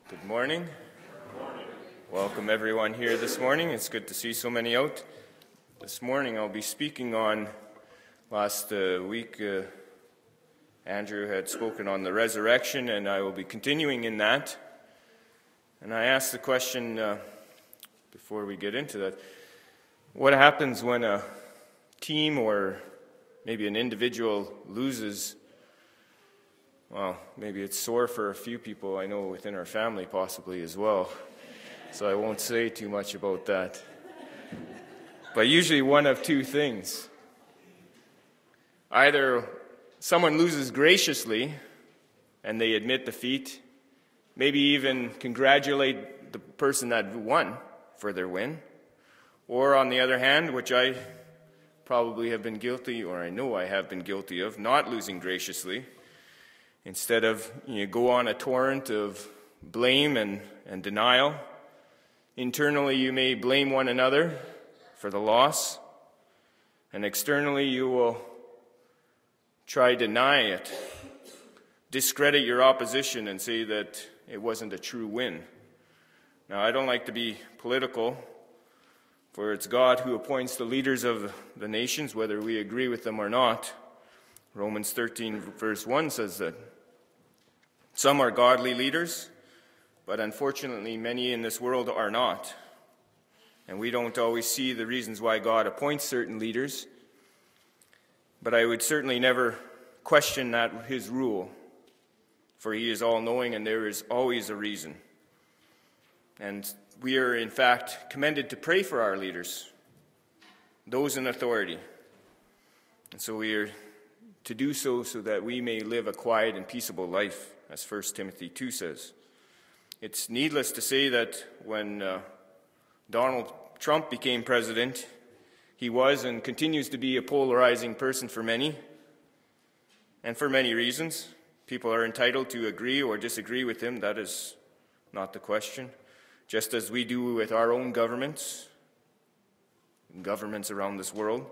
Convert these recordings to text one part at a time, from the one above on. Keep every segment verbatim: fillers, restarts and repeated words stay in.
Good morning. Good morning. Welcome everyone here this morning. It's good to see so many out. This morning I'll be speaking on, last uh, week uh, Andrew had spoken on the resurrection, and I will be continuing in that. And I asked the question, uh, before we get into that, what happens when a team or maybe an individual loses? Well, maybe it's sore for a few people I know within our family possibly as well, so I won't say too much about that. But usually one of two things. Either someone loses graciously and they admit defeat, maybe even congratulate the person that won for their win, or on the other hand, which I probably have been guilty, or I know I have been guilty of, not losing graciously. Instead of, you know, go on a torrent of blame and, and denial. Internally, you may blame one another for the loss, and externally, you will try to deny it, discredit your opposition, and say that it wasn't a true win. Now, I don't like to be political, for it's God who appoints the leaders of the nations, whether we agree with them or not. Romans thirteen, verse one says that some are godly leaders, but unfortunately many in this world are not. And we don't always see the reasons why God appoints certain leaders, but I would certainly never question that his rule, for he is all-knowing and there is always a reason. And we are in fact commended to pray for our leaders, those in authority. And so we are to do so so that we may live a quiet and peaceable life, as First Timothy two says. It's needless to say that when uh, Donald Trump became president, he was and continues to be a polarizing person for many, and for many reasons. People are entitled to agree or disagree with him. That is not the question. Just as we do with our own governments, governments around this world.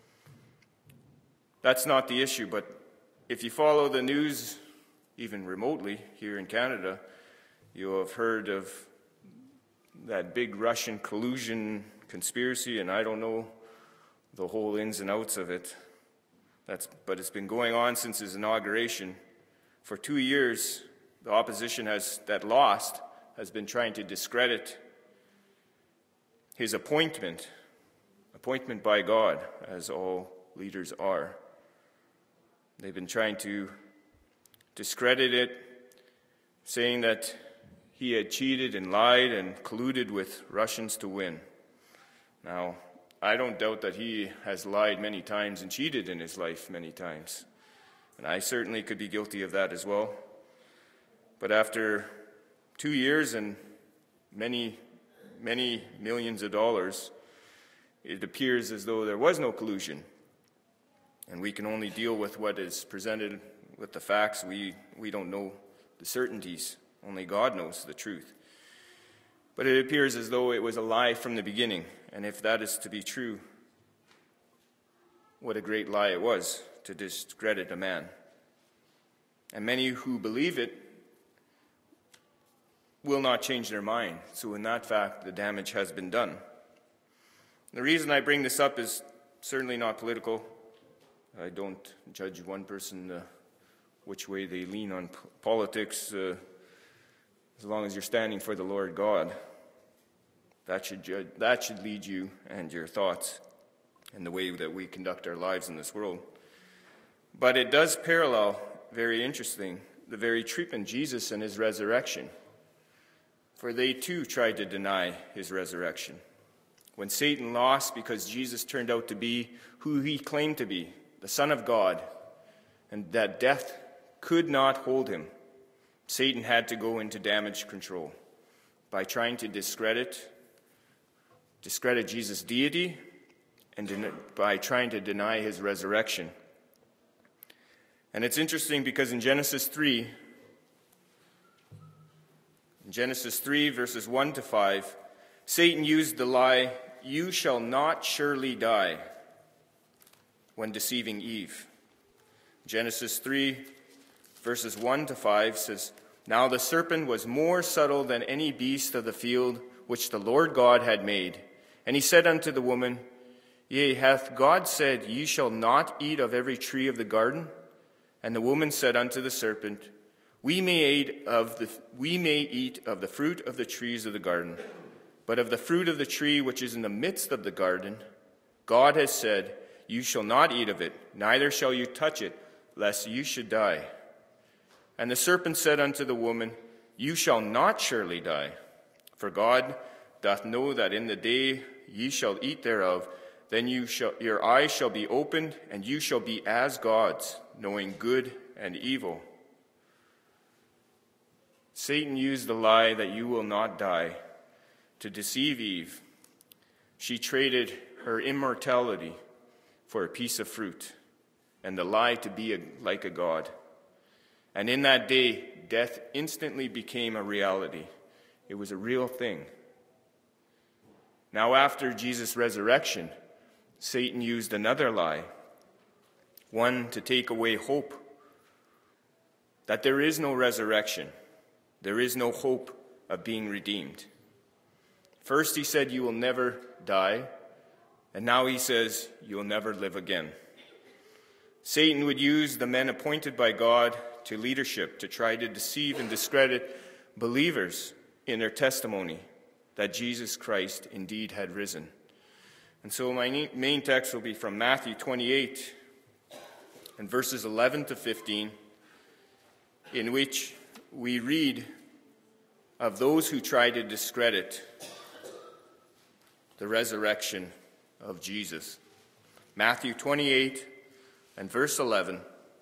That's not the issue, but if you follow the news, even remotely, here in Canada, you'll have heard of that big Russian collusion conspiracy, and I don't know the whole ins and outs of it. That's, but it's been going on since his inauguration. For two years, the opposition has, that lost has been trying to discredit his appointment, appointment by God, as all leaders are. They've been trying to discredit it, saying that he had cheated and lied and colluded with Russians to win. Now, I don't doubt that he has lied many times and cheated in his life many times. And I certainly could be guilty of that as well. But after two years and many, many millions of dollars, it appears as though there was no collusion. And we can only deal with what is presented with the facts. We, we don't know the certainties. Only God knows the truth. But it appears as though it was a lie from the beginning. And if that is to be true, what a great lie it was to discredit a man. And many who believe it will not change their mind. So in that fact, the damage has been done. The reason I bring this up is certainly not political. I don't judge one person uh, which way they lean on p- politics, uh, as long as you're standing for the Lord God. That should judge, that should lead you and your thoughts in the way that we conduct our lives in this world. But it does parallel, very interesting, the very treatment Jesus and his resurrection. For they too tried to deny his resurrection. When Satan lost because Jesus turned out to be who he claimed to be, the Son of God, and that death could not hold him, Satan had to go into damage control by trying to discredit, discredit Jesus' deity, and den- by trying to deny his resurrection. And it's interesting because in Genesis three, in Genesis three, verses one to five, Satan used the lie, "You shall not surely die," when deceiving Eve. Genesis three, verses one to five says, Now the serpent was more subtle than any beast of the field which the Lord God had made. And he said unto the woman, Yea, hath God said, Ye shall not eat of every tree of the garden? And the woman said unto the serpent, We may eat of the, we may eat of the fruit of the trees of the garden. But of the fruit of the tree which is in the midst of the garden, God has said, You shall not eat of it, neither shall you touch it, lest you should die. And the serpent said unto the woman, You shall not surely die. For God doth know that in the day ye shall eat thereof, then you shall, your eyes shall be opened, and you shall be as gods, knowing good and evil. Satan used the lie that you will not die to deceive Eve. She traded her immortality for a piece of fruit, and the lie to be a, like a god. And in that day, death instantly became a reality. It was a real thing. Now, after Jesus' resurrection, Satan used another lie, one to take away hope, that there is no resurrection. There is no hope of being redeemed. First he said, You will never die, and now he says, You will never live again. Satan would use the men appointed by God to leadership to try to deceive and discredit believers in their testimony that Jesus Christ indeed had risen. And so my main text will be from Matthew twenty-eight and verses eleven to fifteen, in which we read of those who try to discredit the resurrection of Jesus. Matthew twenty-eight and verse eleven.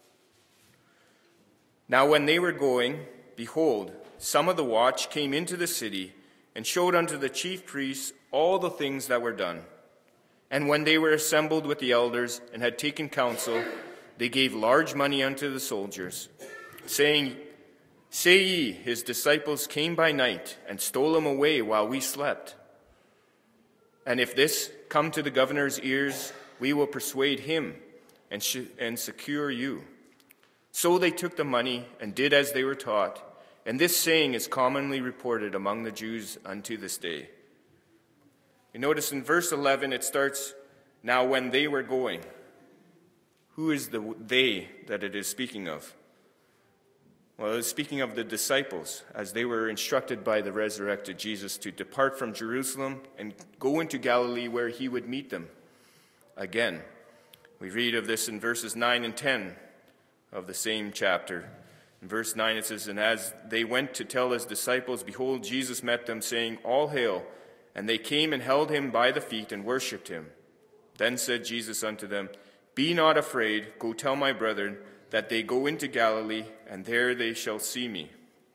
Now when they were going, behold, some of the watch came into the city and showed unto the chief priests all the things that were done. And when they were assembled with the elders and had taken counsel, they gave large money unto the soldiers, saying, Say ye, his disciples came by night and stole him away while we slept. And if this come to the governor's ears, we will persuade him and, sh- and secure you. So they took the money and did as they were taught. And this saying is commonly reported among the Jews unto this day. You notice in verse eleven it starts, Now when they were going. Who is the they that it is speaking of? Well, it's speaking of the disciples, as they were instructed by the resurrected Jesus to depart from Jerusalem and go into Galilee where he would meet them again. We read of this in verses nine and ten of the same chapter. In verse nine it says, And as they went to tell his disciples, behold, Jesus met them, saying, All hail. And they came and held him by the feet and worshipped him. Then said Jesus unto them, Be not afraid, go tell my brethren that they go into Galilee, and there they shall see me.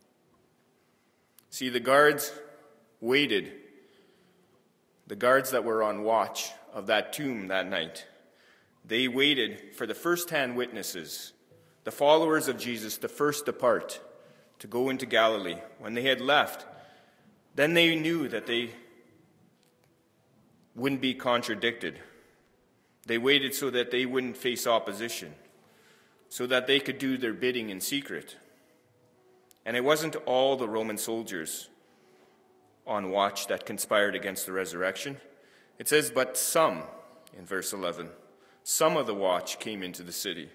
See, the guards waited, the guards that were on watch of that tomb that night, they waited for the first-hand witnesses, the followers of Jesus, to first depart, to go into Galilee. When they had left, then they knew that they wouldn't be contradicted. They waited so that they wouldn't face opposition, so that they could do their bidding in secret. And it wasn't all the Roman soldiers on watch that conspired against the resurrection. It says, But some, in verse eleven, some of the watch came into the city.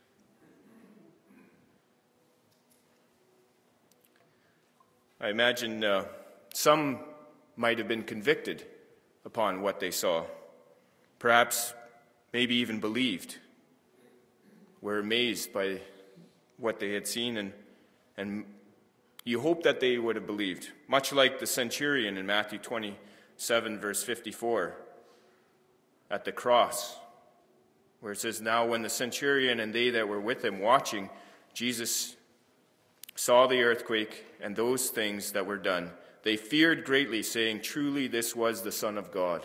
I imagine uh, some might have been convicted upon what they saw. Perhaps, maybe even believed, were amazed by what they had seen, and, and you hope that they would have believed. Much like the centurion in Matthew twenty-seven, verse fifty-four, at the cross, where it says, Now when the centurion and they that were with him watching Jesus saw the earthquake and those things that were done, they feared greatly, saying, Truly this was the Son of God.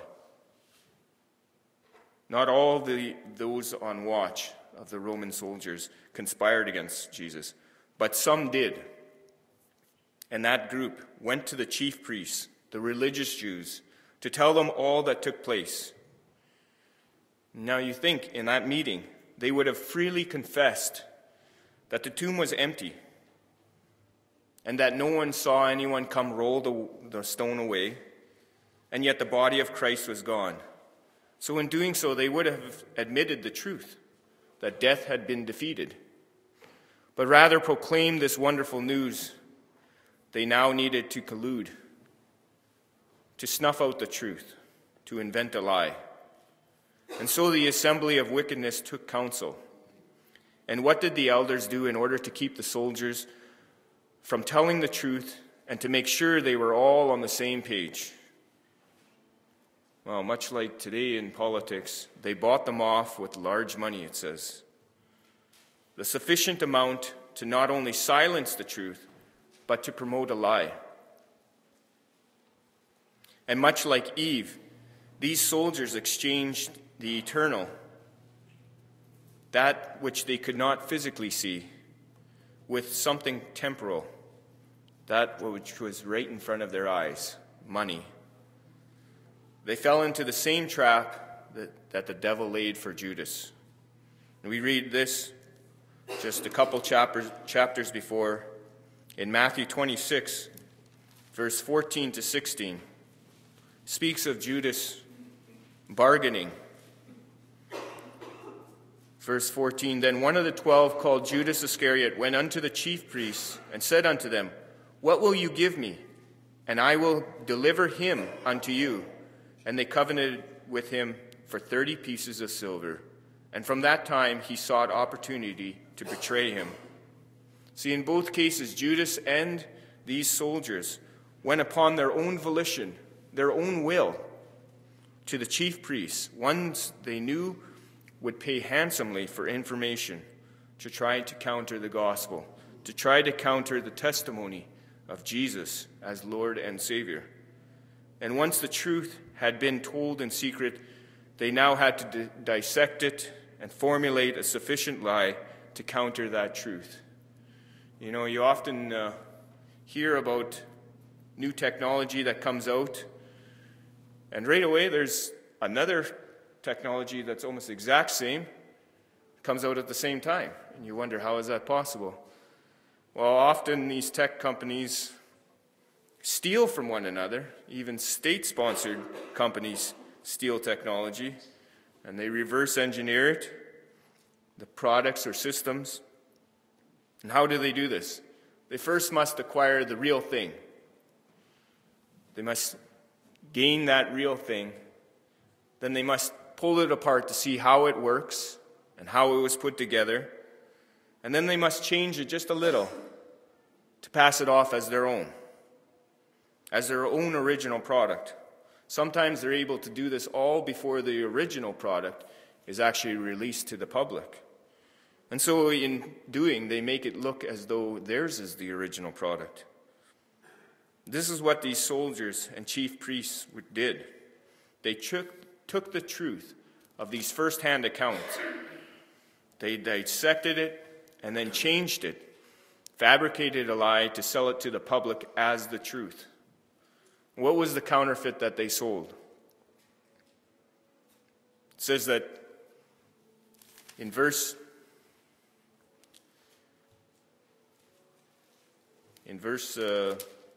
Not all the those on watch of the Roman soldiers conspired against Jesus, but some did. And that group went to the chief priests, the religious Jews, to tell them all that took place. Now you think in that meeting, they would have freely confessed that the tomb was empty, and that no one saw anyone come roll the, the stone away, and yet the body of Christ was gone. So in doing so, they would have admitted the truth, that death had been defeated. But rather proclaim this wonderful news, they now needed to collude, to snuff out the truth, to invent a lie. And so the assembly of wickedness took counsel. And what did the elders do in order to keep the soldiers from telling the truth and to make sure they were all on the same page? Well, much like today in politics, they bought them off with large money, it says. The sufficient amount to not only silence the truth, but to promote a lie. And much like Eve, these soldiers exchanged the eternal, that which they could not physically see, with something temporal, that which was right in front of their eyes, money. They fell into the same trap that, that the devil laid for Judas. And we read this just a couple chapters, chapters before in Matthew twenty-six, verse fourteen to sixteen. Speaks of Judas bargaining. Verse fourteen, then one of the twelve, called Judas Iscariot, went unto the chief priests and said unto them, what will you give me? And I will deliver him unto you. And they covenanted with him for thirty pieces of silver. And from that time he sought opportunity to betray him. See, in both cases, Judas and these soldiers went upon their own volition, their own will, to the chief priests, ones they knew would pay handsomely for information, to try to counter the gospel, to try to counter the testimony of Jesus as Lord and Savior. And once the truth had been told in secret, they now had to di- dissect it and formulate a sufficient lie to counter that truth. You know, you often uh, hear about new technology that comes out, and right away there's another technology that's almost the exact same, comes out at the same time. And you wonder, how is that possible? Well, often these tech companies steal from one another. Even state-sponsored companies steal technology, and they reverse engineer it, the products or systems. And how do they do this? They first must acquire the real thing. They must gain that real thing. Then they must pull it apart to see how it works and how it was put together. And then they must change it just a little to pass it off as their own, as their own original product. Sometimes they're able to do this all before the original product is actually released to the public. And so in doing, they make it look as though theirs is the original product. This is what these soldiers and chief priests did. They took, took the truth of these first-hand accounts. They dissected it and then changed it, fabricated a lie to sell it to the public as the truth. What was the counterfeit that they sold? It says that in verse in verse uh,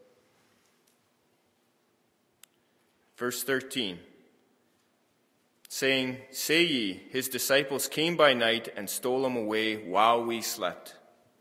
verse thirteen, saying, "Say ye, his disciples came by night and stole him away while we slept."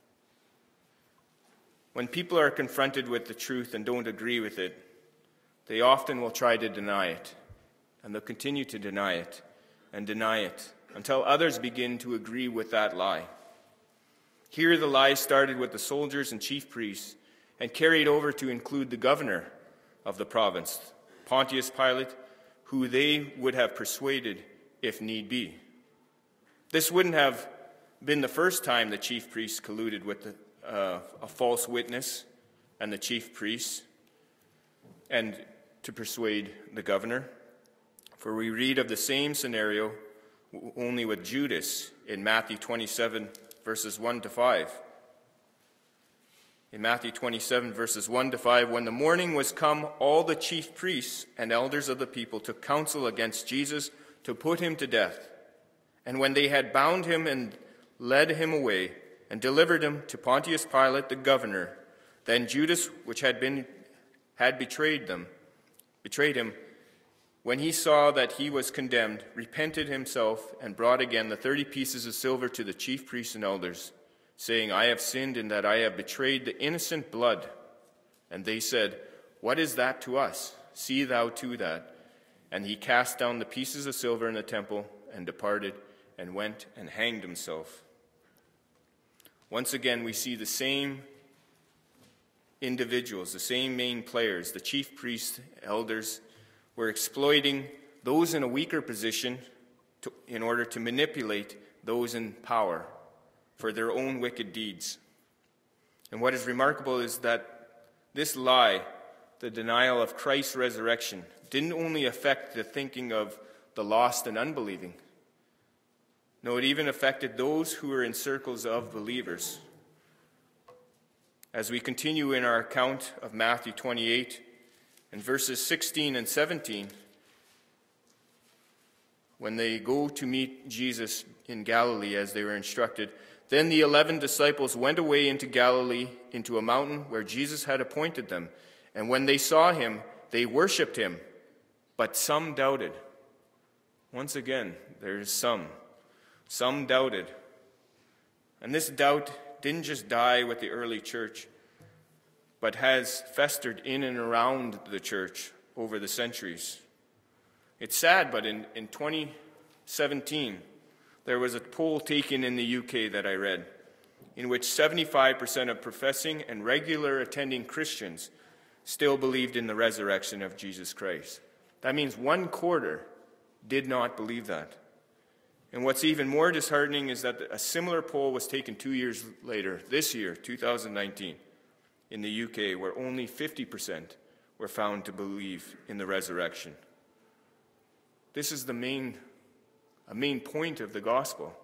When people are confronted with the truth and don't agree with it, they often will try to deny it, and they'll continue to deny it and deny it until others begin to agree with that lie. Here the lie started with the soldiers and chief priests and carried over to include the governor of the province, Pontius Pilate, who they would have persuaded if need be. This wouldn't have been the first time the chief priests colluded with the, uh, a false witness and the chief priests and to persuade the governor. For we read of the same scenario only with Judas in Matthew twenty-seven, verses one to five. In Matthew twenty-seven, verses one to five, when the morning was come, all the chief priests and elders of the people took counsel against Jesus to put him to death. And when they had bound him and led him away and delivered him to Pontius Pilate the governor, Then Judas, which had been had betrayed them, betrayed him, when he saw that he was condemned, repented himself and brought again the thirty pieces of silver to the chief priests and elders, saying, I have sinned in that I have betrayed the innocent blood. And they said, What is that to us? See thou to that. And he cast down the pieces of silver in the temple and departed and went and hanged himself. Once again, we see the same individuals, the same main players, the chief priests, elders, were exploiting those in a weaker position to, in order to manipulate those in power for their own wicked deeds. And what is remarkable is that this lie, the denial of Christ's resurrection, didn't only affect the thinking of the lost and unbelieving. No, it even affected those who were in circles of believers. As we continue in our account of Matthew twenty-eight, in verses sixteen and seventeen, when they go to meet Jesus in Galilee as they were instructed, then the eleven disciples went away into Galilee, into a mountain where Jesus had appointed them. And when they saw him, they worshipped him, but some doubted. Once again, there's some. Some doubted. And this doubt didn't just die with the early church, but has festered in and around the church over the centuries. It's sad, but in, in twenty seventeen, there was a poll taken in the U K that I read, in which seventy-five percent of professing and regular attending Christians still believed in the resurrection of Jesus Christ. That means one quarter did not believe that. And what's even more disheartening is that a similar poll was taken two years later, this year, two thousand nineteen, in the U K, where only fifty percent were found to believe in the resurrection. This is the main, a main point of the gospel.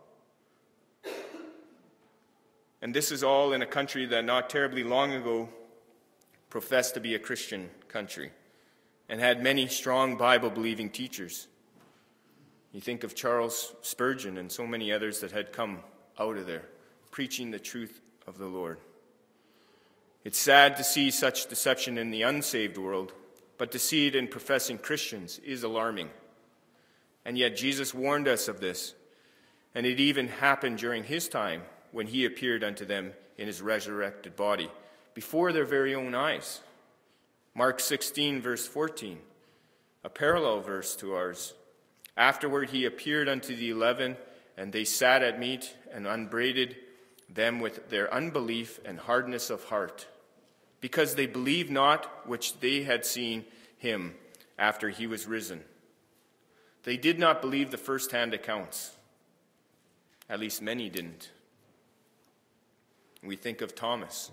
And this is all in a country that not terribly long ago professed to be a Christian country and had many strong Bible-believing teachers. You think of Charles Spurgeon and so many others that had come out of there, preaching the truth of the Lord. It's sad to see such deception in the unsaved world, but to see it in professing Christians is alarming. And yet Jesus warned us of this, and it even happened during his time when he appeared unto them in his resurrected body, before their very own eyes. Mark sixteen, verse fourteen, a parallel verse to ours. Afterward he appeared unto the eleven, and they sat at meat and upbraided them with their unbelief and hardness of heart, because they believed not which they had seen him after he was risen. They did not believe the first-hand accounts. At least many didn't. We think of Thomas.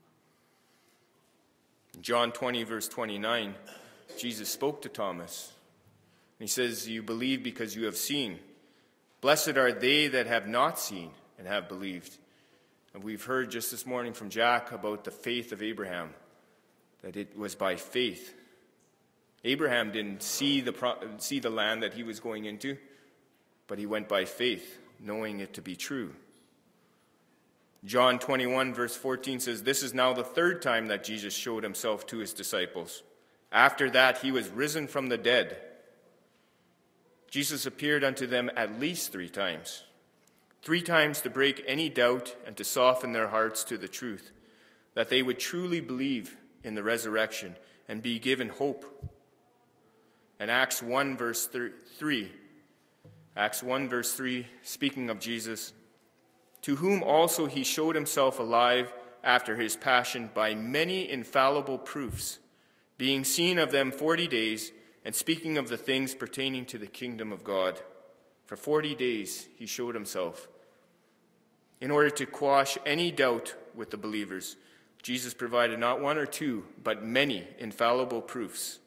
In John twenty, verse twenty-nine, Jesus spoke to Thomas. He says, You believe because you have seen. Blessed are they that have not seen and have believed. And we've heard just this morning from Jack about the faith of Abraham, that it was by faith. Abraham didn't see the, see the land that he was going into, but he went by faith, knowing it to be true. John twenty-one, verse fourteen says, This is now the third time that Jesus showed himself to his disciples. After that, he was risen from the dead. Jesus appeared unto them at least three times. Three times to break any doubt and to soften their hearts to the truth, that they would truly believe in the resurrection and be given hope. And Acts one, verse three, Acts one, verse three, speaking of Jesus, to whom also he showed himself alive after his passion by many infallible proofs, being seen of them forty days, and speaking of the things pertaining to the kingdom of God. For forty days he showed himself. In order to quash any doubt with the believers, Jesus provided not one or two, but many infallible proofs.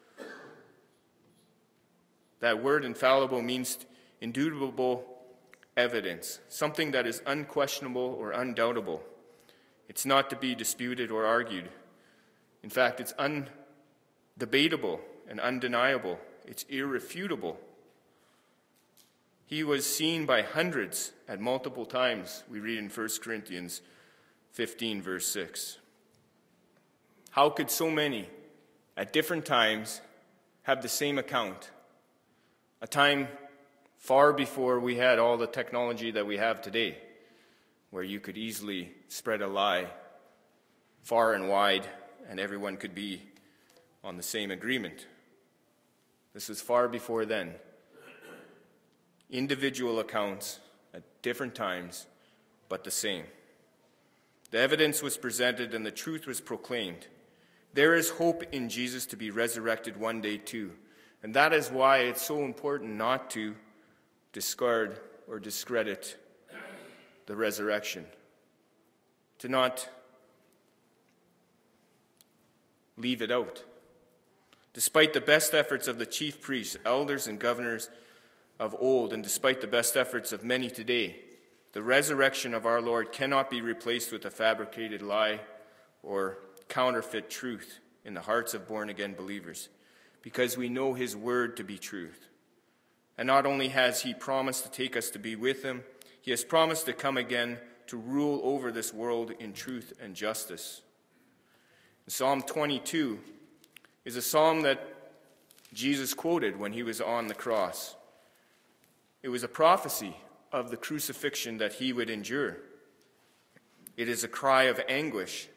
That word infallible means indubitable evidence, something that is unquestionable or undoubtable. It's not to be disputed or argued. In fact, it's undebatable and undeniable. It's irrefutable. He was seen by hundreds at multiple times, we read in First Corinthians fifteen, verse six. How could so many, at different times, have the same account? A time far before we had all the technology that we have today, where you could easily spread a lie far and wide, and everyone could be on the same agreement. This was far before then. Individual accounts at different times, but the same. The evidence was presented and the truth was proclaimed. There is hope in Jesus to be resurrected one day too. And that is why it's so important not to discard or discredit the resurrection. To not leave it out. Despite the best efforts of the chief priests, elders, and governors of old, and despite the best efforts of many today, the resurrection of our Lord cannot be replaced with a fabricated lie or counterfeit truth in the hearts of born-again believers, because we know his word to be truth. And not only has he promised to take us to be with him, he has promised to come again to rule over this world in truth and justice. Psalm twenty-two is a psalm that Jesus quoted when he was on the cross. It was a prophecy of the crucifixion that he would endure. It is a cry of anguish.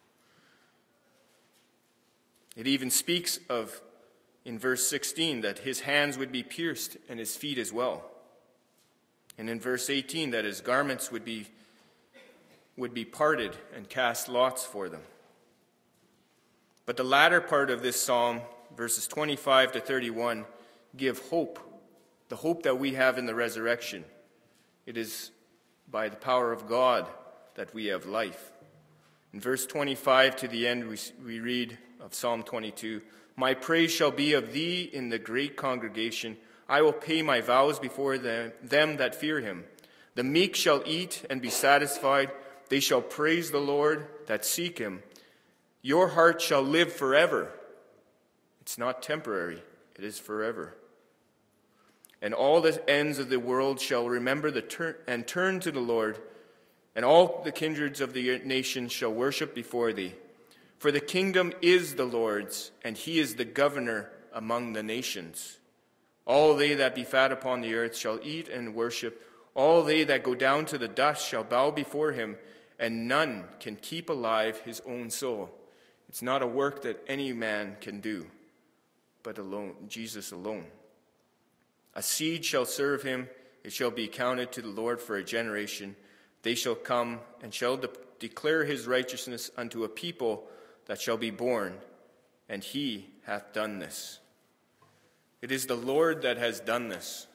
It even speaks of, in verse sixteen, that his hands would be pierced and his feet as well. And in verse eighteen, that his garments would be, would be parted and cast lots for them. But the latter part of this psalm, verses twenty-five to thirty-one, give hope, the hope that we have in the resurrection. It is by the power of God that we have life. In verse twenty-five to the end, we, we read of Psalm twenty-two, "My praise shall be of thee in the great congregation. I will pay my vows before them, them that fear him. The meek shall eat and be satisfied. They shall praise the Lord that seek him. Your heart shall live forever." It's not temporary, it is forever. "And all the ends of the world shall remember the tur- and turn to the Lord, and all the kindreds of the nations shall worship before thee. For the kingdom is the Lord's, and he is the governor among the nations. All they that be fat upon the earth shall eat and worship. All they that go down to the dust shall bow before him, and none can keep alive his own soul." It's not a work that any man can do, but alone, Jesus alone. "A seed shall serve him. It shall be counted to the Lord for a generation. They shall come and shall de- declare his righteousness unto a people that shall be born, and he hath done this." It is the Lord that has done this.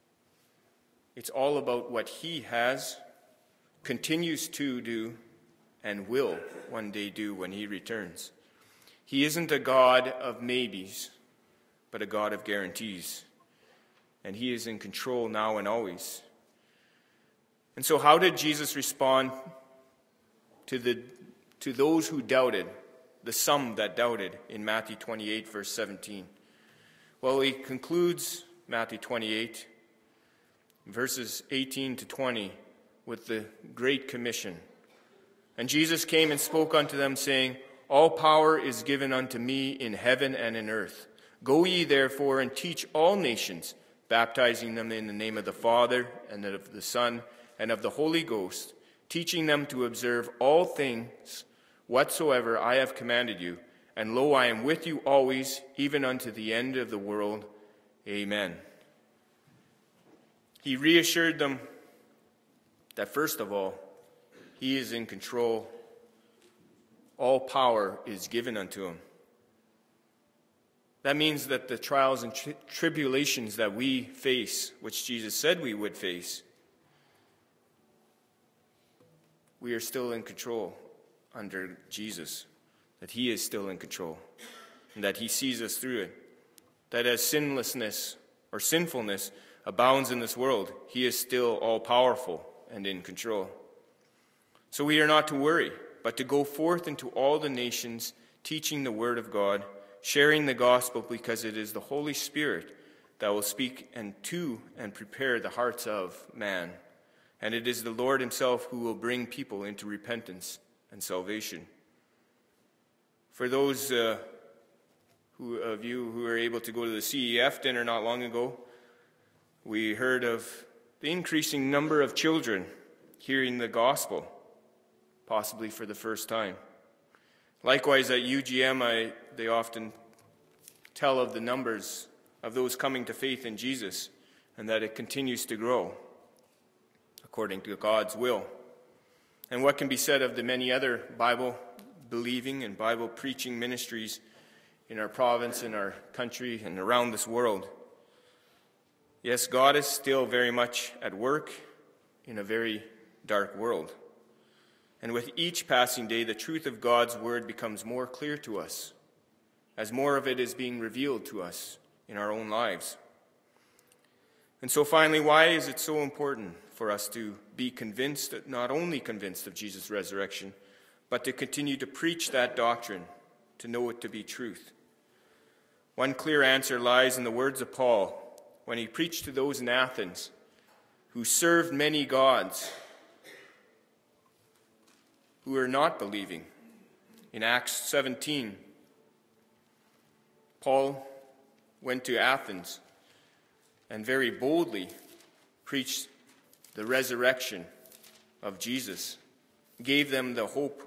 It's all about what he has, continues to do, and will one day do when he returns. He isn't a God of maybes, but a God of guarantees. And he is in control now and always. And so how did Jesus respond to the to those who doubted, the some that doubted, in Matthew twenty-eight, verse seventeen? Well, he concludes Matthew twenty-eight, verses eighteen to twenty, with the Great Commission. "And Jesus came and spoke unto them, saying, All power is given unto me in heaven and in earth. Go ye therefore and teach all nations, baptizing them in the name of the Father, and of the Son, and of the Holy Ghost, teaching them to observe all things whatsoever I have commanded you. And lo, I am with you always, even unto the end of the world. Amen." He reassured them that, first of all, he is in control. All power is given unto him. That means that the trials and tri- tribulations that we face, which Jesus said we would face, we are still in control under Jesus, that he is still in control, and that he sees us through it. That as sinlessness or sinfulness abounds in this world, he is still all-powerful and in control. So we are not to worry, but to go forth into all the nations, teaching the word of God, sharing the gospel, because it is the Holy Spirit that will speak and to and prepare the hearts of man. And it is the Lord himself who will bring people into repentance and salvation. For those uh, who, of you who were able to go to the C E F dinner not long ago, we heard of the increasing number of children hearing the gospel, possibly for the first time. Likewise, at U G M, I, they often tell of the numbers of those coming to faith in Jesus, and that it continues to grow according to God's will. And what can be said of the many other Bible-believing and Bible-preaching ministries in our province, in our country, and around this world? Yes, God is still very much at work in a very dark world. And with each passing day, the truth of God's word becomes more clear to us, as more of it is being revealed to us in our own lives. And so finally, why is it so important for us to be convinced, not only convinced of Jesus' resurrection, but to continue to preach that doctrine, to know it to be truth? One clear answer lies in the words of Paul when he preached to those in Athens who served many gods, who are not believing. In Acts seventeen, Paul went to Athens and very boldly preached the resurrection of Jesus, gave them the hope.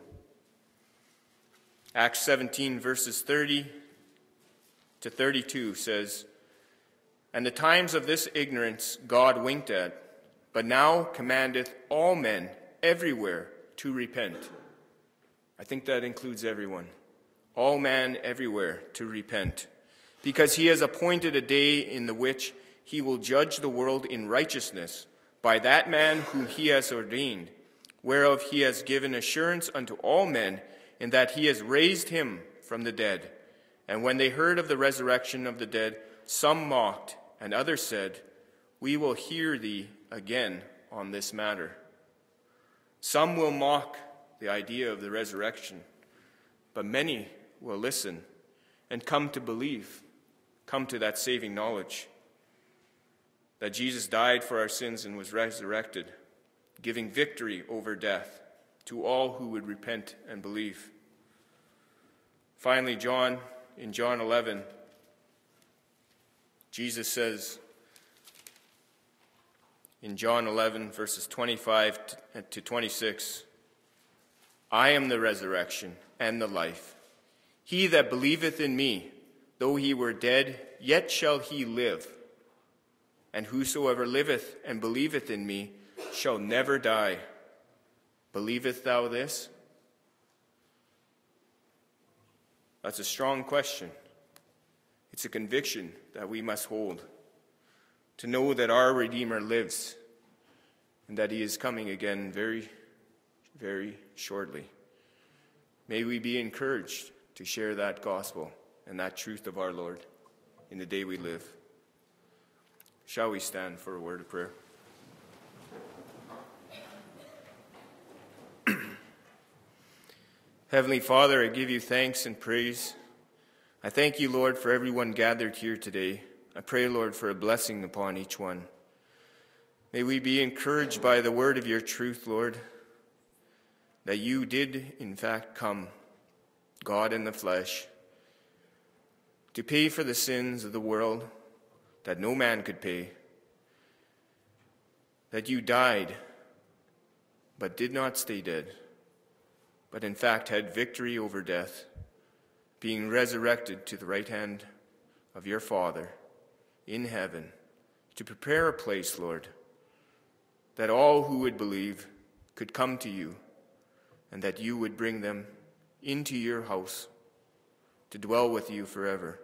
Acts seventeen, verses thirty to thirty-two says, "And the times of this ignorance God winked at, but now commandeth all men everywhere to repent." I think that includes everyone. All men everywhere to repent, because he has appointed a day in the which he will judge the world in righteousness by that man whom he has ordained, whereof he has given assurance unto all men, in that he has raised him from the dead. And when they heard of the resurrection of the dead, some mocked, and others said, "We will hear thee again on this matter." Some will mock the idea of the resurrection, but many will listen and come to believe, come to that saving knowledge that Jesus died for our sins and was resurrected, giving victory over death to all who would repent and believe. Finally, John, in John eleven, Jesus says, in John eleven, verses twenty-five to twenty-six, "I am the resurrection and the life. He that believeth in me, though he were dead, yet shall he live. And whosoever liveth and believeth in me shall never die. Believest thou this?" That's a strong question. It's a conviction that we must hold, to know that our Redeemer lives and that he is coming again very, very shortly. May we be encouraged to share that gospel and that truth of our Lord in the day we live. Shall we stand for a word of prayer? Heavenly Father, I give you thanks and praise. I thank you, Lord, for everyone gathered here today. I pray, Lord, for a blessing upon each one. May we be encouraged by the word of your truth, Lord, that you did, in fact, come, God in the flesh, to pay for the sins of the world that no man could pay, that you died, but did not stay dead, but in fact had victory over death, being resurrected to the right hand of your Father in heaven, to prepare a place, Lord, that all who would believe could come to you, and that you would bring them into your house to dwell with you forever.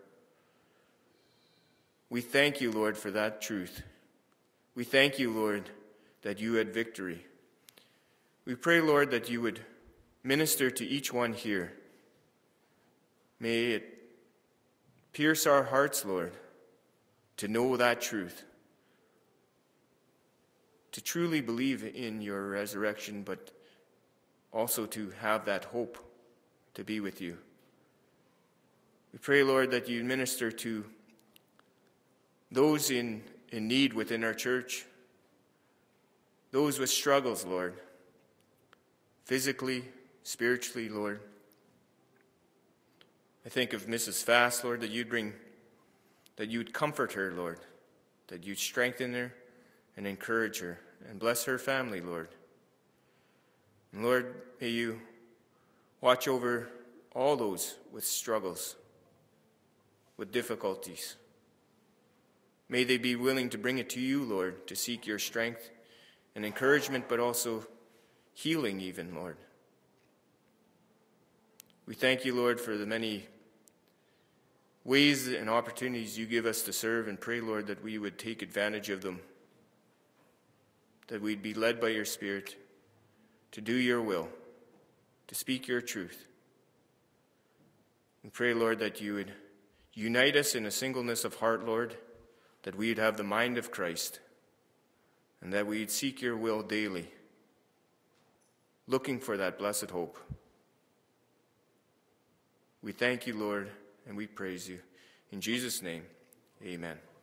We thank you, Lord, for that truth. We thank you, Lord, that you had victory. We pray, Lord, that you would minister to each one here. May it pierce our hearts, Lord, to know that truth, to truly believe in your resurrection, but also to have that hope to be with you. We pray, Lord, that you minister to those in, in need within our church, those with struggles, Lord, physically, spiritually, Lord. I think of Missus Fast, Lord, that you'd bring, that you'd comfort her, Lord, that you'd strengthen her and encourage her and bless her family, Lord. And Lord, may you watch over all those with struggles, with difficulties. May they be willing to bring it to you, Lord, to seek your strength and encouragement, but also healing even, Lord. We thank you, Lord, for the many ways and opportunities you give us to serve, and pray, Lord, that we would take advantage of them, that we'd be led by your Spirit to do your will, to speak your truth. We pray, Lord, that you would unite us in a singleness of heart, Lord, that we'd have the mind of Christ, and that we'd seek your will daily, looking for that blessed hope. We thank you, Lord, and we praise you. In Jesus' name, amen.